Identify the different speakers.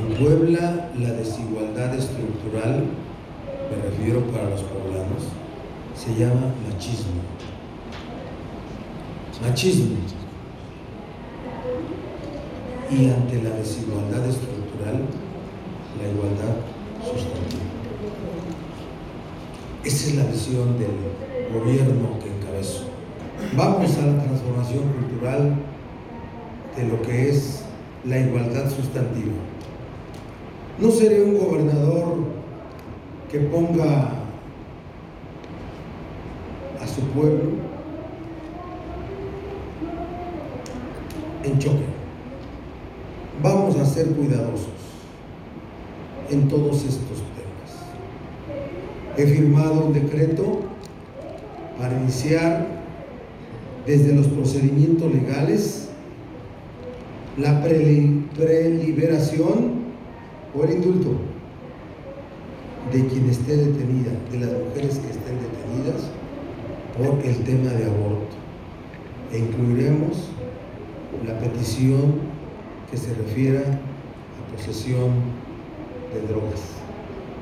Speaker 1: En Puebla, la desigualdad estructural, me refiero para los poblanos, se llama machismo. Machismo. Y ante la desigualdad estructural, la igualdad sustantiva. Esa es la visión del gobierno que encabezo. Vamos a la transformación cultural de lo que es la igualdad sustantiva. No seré un gobernador que ponga a su pueblo en choque. Vamos a ser cuidadosos en todos estos temas. He firmado un decreto para iniciar desde los procedimientos legales la preliberación o el indulto de quien esté detenida, de las mujeres que estén detenidas por el tema de aborto. E incluiremos la petición que se refiera a posesión de drogas.